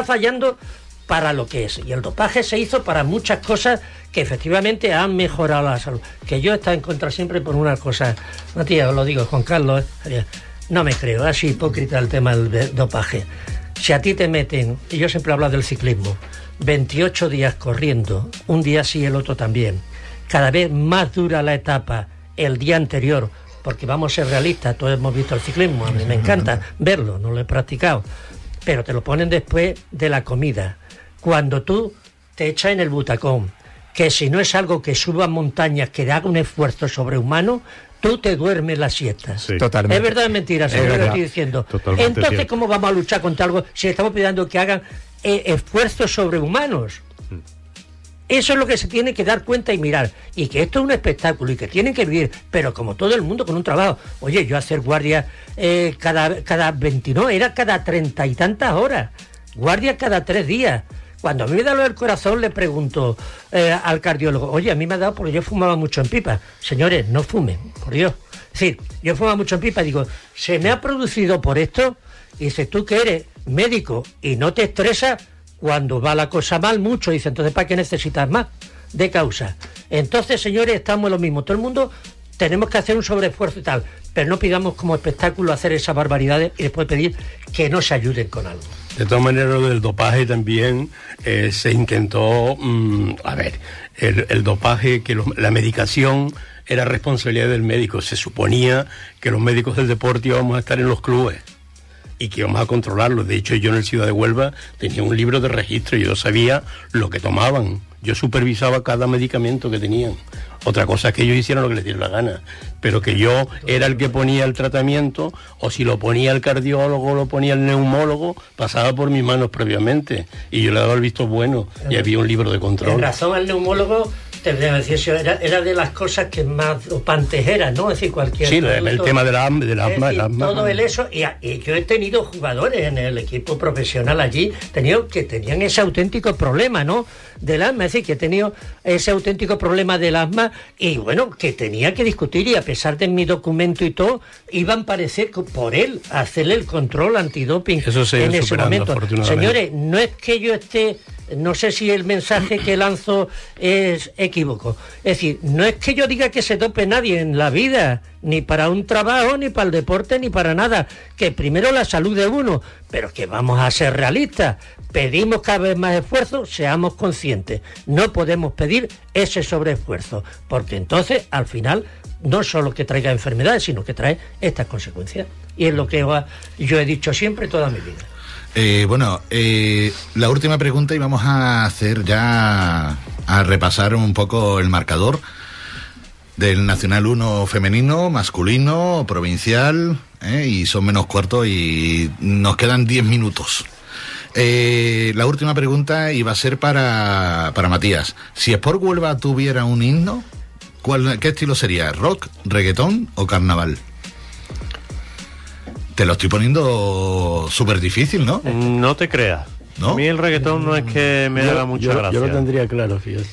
para lo que es, y el dopaje se hizo para muchas cosas que efectivamente han mejorado la salud, que yo estoy en contra siempre por una cosa, Matías, os lo digo, Juan Carlos, no me creo, así hipócrita el tema del dopaje. Si a ti te meten, y yo siempre hablo del ciclismo, 28 días corriendo, un día sí, el otro también, cada vez más dura la etapa el día anterior, porque vamos a ser realistas, todos hemos visto el ciclismo, a mí me encanta verlo, no lo he practicado, pero te lo ponen después de la comida, cuando tú te echas en el butacón, que si no es algo que suba montañas, que haga un esfuerzo sobrehumano, tú te duermes la siesta. Sí. Totalmente. ¿Es verdad o es mentira, señor? Lo estoy diciendo. Totalmente. Entonces, cierto. ¿Cómo vamos a luchar contra algo si estamos pidiendo que hagan esfuerzos sobrehumanos? Eso es lo que se tiene que dar cuenta y mirar. Y que esto es un espectáculo y que tienen que vivir, pero como todo el mundo, con un trabajo. Oye, yo hacer guardia cada 20, no, era cada 30 y tantas horas. Guardia cada 3 días. Cuando a mí me da lo del corazón, le pregunto al cardiólogo, oye, a mí me ha dado porque yo fumaba mucho en pipa. Señores, no fumen, por Dios. Es decir, yo fumaba mucho en pipa, digo, ¿se me ha producido por esto? Y dice, tú que eres médico y no te estresas, cuando va la cosa mal mucho, dice, entonces ¿para qué necesitas más de causa? Entonces, señores, estamos en lo mismo. Todo el mundo tenemos que hacer un sobreesfuerzo y tal, pero no pidamos como espectáculo hacer esas barbaridades y después pedir que nos ayuden con algo. De todas maneras, lo del dopaje también se intentó, el dopaje, que la medicación era responsabilidad del médico. Se suponía que los médicos del deporte íbamos a estar en los clubes y que íbamos a controlarlo. De hecho, yo en el Ciudad de Huelva tenía un libro de registro y yo sabía lo que tomaban. Yo supervisaba cada medicamento que tenían. Otra cosa es que ellos hicieran lo que les diera la gana, pero que yo era el que ponía el tratamiento, o si lo ponía el cardiólogo o lo ponía el neumólogo, pasaba por mis manos previamente, y yo le daba el visto bueno, y había un libro de control. En razón al neumólogo, te voy a decir, era de las cosas que más dopantes eran, ¿no? Es decir, cualquier... Sí, el tema del asma. Todo el eso, y yo he tenido jugadores en el equipo profesional allí, que tenían ese auténtico problema, ¿no? Del asma, es decir, que he tenido ese auténtico problema del asma, y bueno, que tenía que discutir, y a pesar de mi documento y todo, iban a parecer por él, a hacerle el control antidoping eso se en ese momento. afortunadamente. Señores, no es que yo esté no sé si el mensaje que lanzo es equívoco. Es decir, no es que yo diga que se dope nadie en la vida, ni para un trabajo, ni para el deporte, ni para nada, que primero la salud de uno, pero que vamos a ser realistas. Pedimos cada vez más esfuerzo, seamos conscientes. No podemos pedir ese sobreesfuerzo, porque entonces, al final, no solo que traiga enfermedades, sino que trae estas consecuencias. Y es lo que yo he dicho siempre toda mi vida. La última pregunta, y vamos a hacer ya, a repasar un poco el marcador del Nacional 1 femenino, masculino, provincial, y son menos cuarto y nos quedan 10 minutos. La última pregunta iba a ser para Matías. Si Sport Huelva tuviera un himno, ¿qué estilo sería? ¿Rock, reggaetón o carnaval? Te lo estoy poniendo súper difícil, ¿no? No te creas. ¿No? A mí el reggaetón no es que me haga mucha gracia. Yo lo tendría claro, fíjate.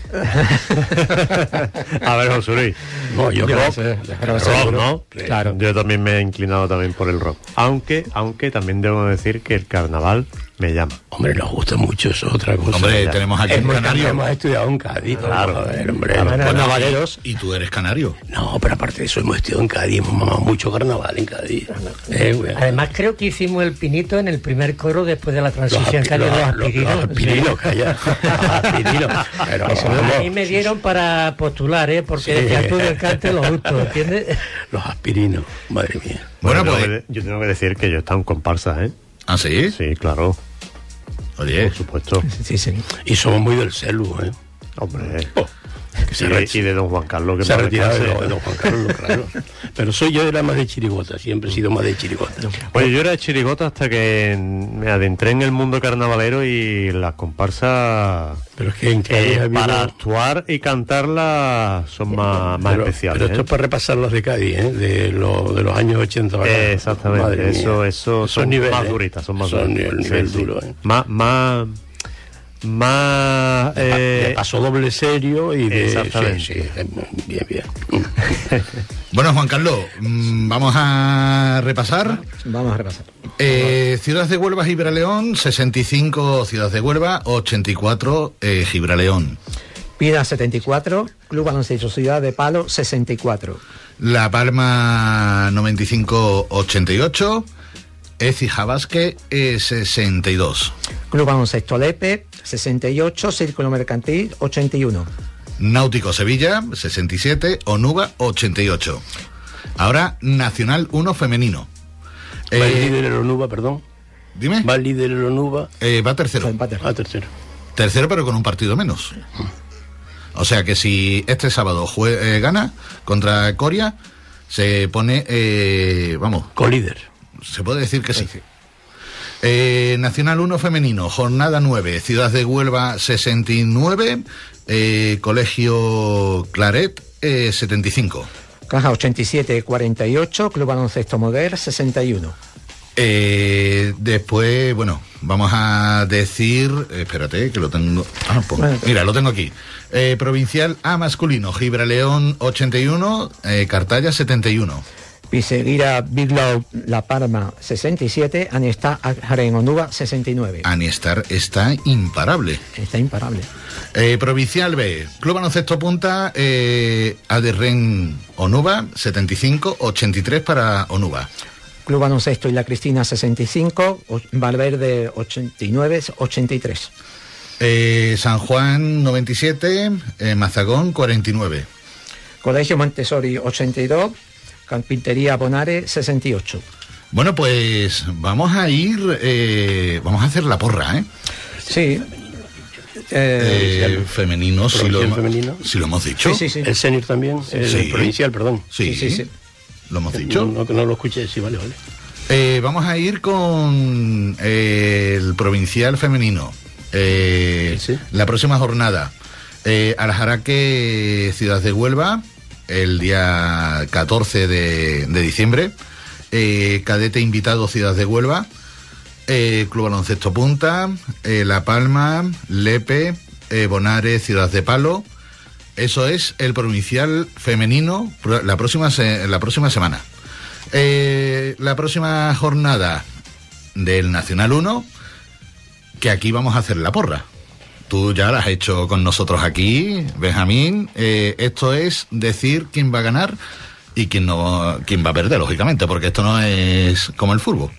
A ver, José Luis. No, yo rock, ¿no? Claro. Yo también me he inclinado también por el rock. Aunque también debo decir que el carnaval me llama. Hombre, nos gusta mucho, eso es otra cosa. Hombre, tenemos aquí un canario. Hemos estudiado en Cádiz. Claro. Joder, hombre. Carnavaleros. Y tú eres canario. No, pero aparte de eso hemos estudiado en Cádiz. Hemos mamado mucho carnaval en Cádiz. Además, creo que hicimos el pinito en el primer coro después de la transición. Los aspirinos, calla. Pero a mí me dieron para postular, porque decía tú del cante lo justo, ¿entiendes? Los aspirinos, madre mía. Bueno, pues yo tengo que decir que yo he estado en comparsa, ¿eh? ¿Ah, sí? Sí, claro. Oye, por supuesto. Sí. Y somos muy del celu, ¿eh? Hombre. Y de don Juan Carlos, que se ha retirado de don Juan Carlos, claro. Pero yo era más de chirigota, siempre he sido más de chirigota. Oye, yo era de chirigota hasta que me adentré en el mundo carnavalero y las comparsas. Pero es que en Cádiz para actuar y cantarlas son más especiales. Pero esto es para repasar las de Cádiz, de los años 80. Exactamente, eso son más duritas, son más duras. Nivel duro, de paso doble serio y de... Exactamente. Sí, bien. Bueno, Juan Carlos, vamos a repasar. Vamos a repasar. Ciudad de Huelva, Gibraleón, 65 Ciudad de Huelva, 84 Gibraleón. Pina 74, Club Baloncesto Ciudad de Palo 64. La Palma 95-88, Écija Basque 62. Club Baloncesto Lepe 68, Círculo Mercantil 81. Náutico Sevilla 67, Onuba 88. Ahora Nacional 1 femenino. ¿Va el líder el Onuba, perdón? Dime. ¿Va el líder el Onuba? Va tercero. Tercero. Tercero, pero con un partido menos. O sea que si este sábado gana contra Coria, se pone, colíder. Se puede decir que sí. Nacional 1 femenino, jornada 9, Ciudad de Huelva 69, Colegio Claret 75. Caja 87-48, Club Baloncesto Moguer 61. Después, vamos a decir, espérate que lo tengo. Mira, lo tengo aquí. Provincial A masculino, Gibraleón 81, Cartaya 71. Piseguira Biglow La Palma 67, Aniestar Jaren Onuba 69. Aniestar está imparable. Está imparable. Provincial B, Club Baloncesto Punta, Aderren Onuba 75, 83 para Onuba. Club Baloncesto y La Cristina 65, Valverde 89, 83. San Juan 97, Mazagón 49. Colegio Montessori 82, Carpintería Bonare 68. Bueno, pues vamos a ir, vamos a hacer la porra, ¿eh? Sí. Femenino, si lo hemos dicho. Sí. El senior también, el provincial, perdón. Sí. Lo hemos dicho. No lo escuché, sí, vale. Vamos a ir con el provincial femenino. La próxima jornada, Aljaraque, Ciudad de Huelva, el día 14 de diciembre. Cadete invitado, Ciudad de Huelva. Club Baloncesto Punta, La Palma, Lepe, Bonare, Ciudad de Palo. Eso es el provincial femenino la próxima semana. La próxima jornada del Nacional 1, que aquí vamos a hacer la porra. tú ya lo has hecho con nosotros aquí, Benjamín. Esto es decir quién va a ganar y quién va a perder, lógicamente, porque esto no es como el fútbol.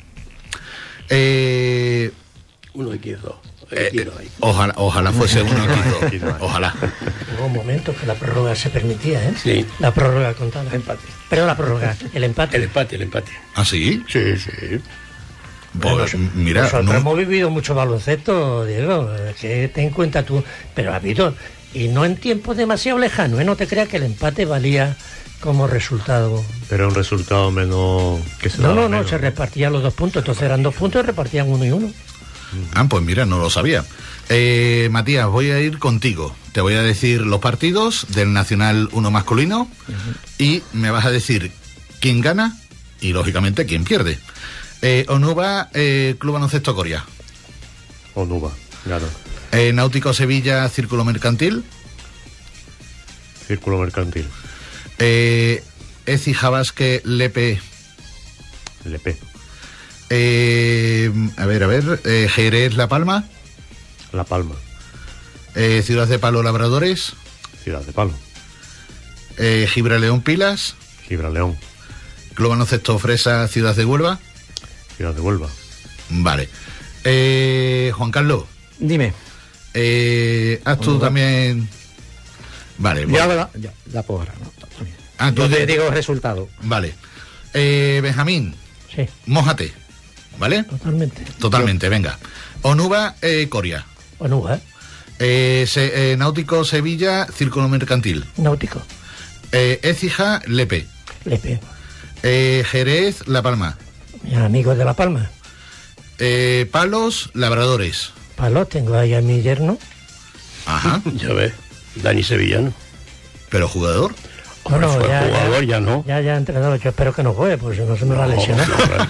Uno izquierdo. Ojalá fuese uno quito. Ojalá. Hubo un momento que la prórroga se permitía, ¿eh? Sí. La prórroga contaba. Empate. Pero la prórroga, el empate. El empate. ¿Ah, sí? Sí. Pues mira, nosotros hemos vivido mucho baloncesto, Diego, que ten en cuenta tú, pero ha habido, y no en tiempos demasiado lejanos, ¿eh? No te creas que el empate valía como resultado. Pero un resultado menos que se daba No, menos. se repartían los 2 puntos, entonces eran 2 puntos y repartían 1 y 1. Ah, pues mira, no lo sabía. Matías, voy a ir contigo. Te voy a decir los partidos del Nacional 1 masculino y me vas a decir quién gana y, lógicamente, quién pierde. Onuba, Club Baloncesto Coria. Onuba, claro. Náutico Sevilla, Círculo Mercantil. Círculo Mercantil. Écija Basque, Lepe. Lepe. A ver, Jerez, La Palma. La Palma. Ciudad de Palo, Labradores. Ciudad de Palo. Gibraleón, Pilas. Gibraleón. Club Baloncesto Fresa, Ciudad de Huelva. Ciudad de Huelva. Vale. Juan Carlos. Dime. Haz tú también. Vale. Yo hago la porra, ¿no? Yo te digo el resultado. Vale. Benjamín. Sí. Mójate. ¿Vale? Totalmente, venga. Onuba, Coria. Onuba. Náutico Sevilla, Círculo Mercantil. Náutico. Écija, Lepe. Jerez, La Palma. Mis amigos de La Palma. Palos, Labradores. Palos, tengo ahí a mi yerno. Ajá. Ya ves, Dani Sevillano. ¿Pero jugador? Bueno, jugador ya no. Ya entrenador, yo espero que no juegue, pues si no se me va a lesionar.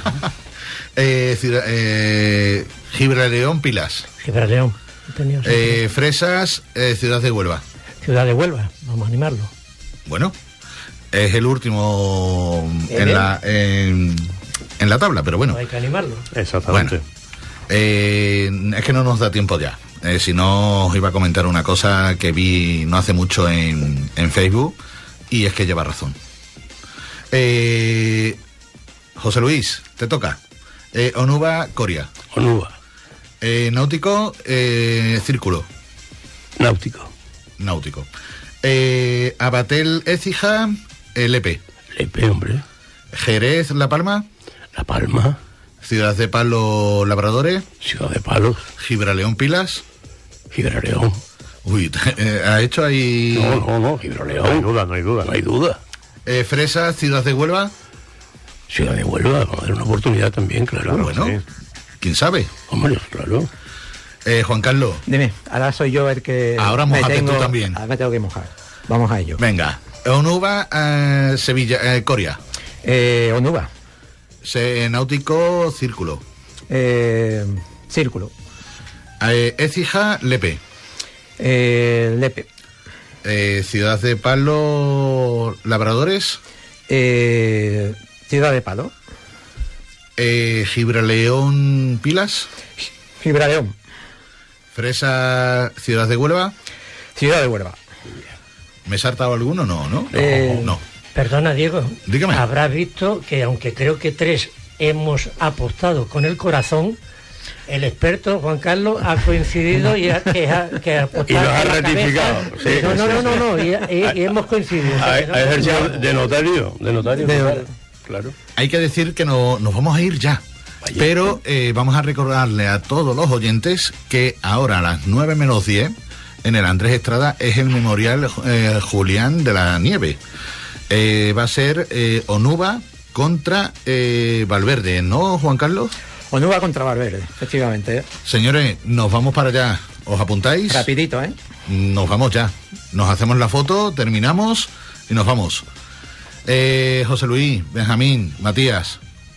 Gibraleón, Pilas. Gibraleón. Fresas, Ciudad de Huelva. Ciudad de Huelva, vamos a animarlo. Bueno, es el último en la tabla, pero bueno. Hay que animarlo. Exactamente. Bueno, es que no nos da tiempo ya. Si no, os iba a comentar una cosa que vi no hace mucho en Facebook, y es que lleva razón. José Luis, te toca. Onuba, Coria. Onuba. Náutico, Círculo. Náutico. Abatel, Écija, Lepe. Lepe, hombre. Jerez, La Palma. La Palma. Ciudad de Palo, Labradores. Ciudad de Palo. Gibraleón, Pilas. Gibraleón. Uy, ¿ha hecho ahí...? No, Gibraleón. No hay duda. Fresa, Ciudad de Huelva. Ciudad de Huelva, vamos a dar una oportunidad también, claro. Bueno, sí. ¿Quién sabe? Hombre, claro. Juan Carlos. Dime, ahora soy yo el que... Ahora mojate tú también. Ahora me tengo que mojar. Vamos a ello. Venga. Onuba, Sevilla, Coria. Onuba. Náutico, Círculo. Círculo. Écija, Lepe. Lepe. Ciudad de Palo, Labradores. Ciudad de Palo. Gibraleón, Pilas. Gibraleón. Fresa, Ciudad de Huelva. Ciudad de Huelva. ¿Me he saltado alguno? No. No. Perdona, Diego. Dígame. Habrás visto que aunque creo que 3 hemos apostado con el corazón, el experto Juan Carlos ha coincidido y ha apostado. Y lo ha ratificado. Sí. No. Y hemos coincidido. Ha ejercido de notario. Claro. Hay que decir que nos vamos a ir ya. Vaya. Pero vamos a recordarle a todos los oyentes que ahora a las 9 menos 10 en el Andrés Estrada es el memorial Julián de la Nieve. Va a ser Onuba contra Valverde, ¿no, Juan Carlos? Onuba contra Valverde, efectivamente. Señores, nos vamos para allá. ¿Os apuntáis? Rapidito, ¿eh? Nos vamos ya. Nos hacemos la foto, terminamos y nos vamos. José Luis, Benjamín, Matías,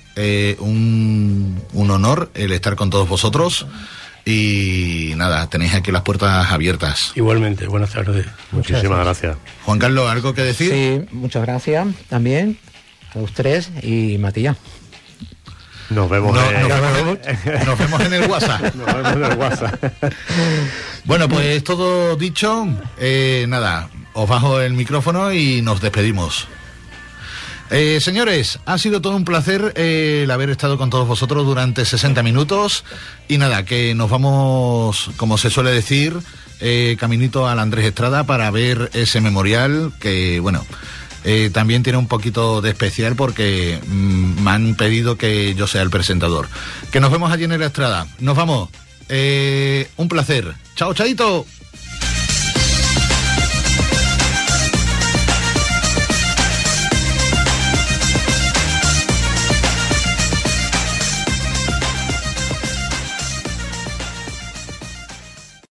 un honor el estar con todos vosotros. Y nada, tenéis aquí las puertas abiertas. Igualmente, buenas tardes. Muchísimas gracias. Juan Carlos, ¿algo que decir? Sí, muchas gracias también a los 3 y Matías. Nos vemos, nos vemos en el WhatsApp. Nos vemos en el WhatsApp. Bueno, pues todo dicho, nada, os bajo el micrófono y nos despedimos. Señores, ha sido todo un placer el haber estado con todos vosotros durante 60 minutos y nada, que nos vamos, como se suele decir, caminito al Andrés Estrada para ver ese memorial que, bueno, también tiene un poquito de especial porque me han pedido que yo sea el presentador. Que nos vemos allí en el Estrada. Nos vamos. Un placer. Chao, chaito.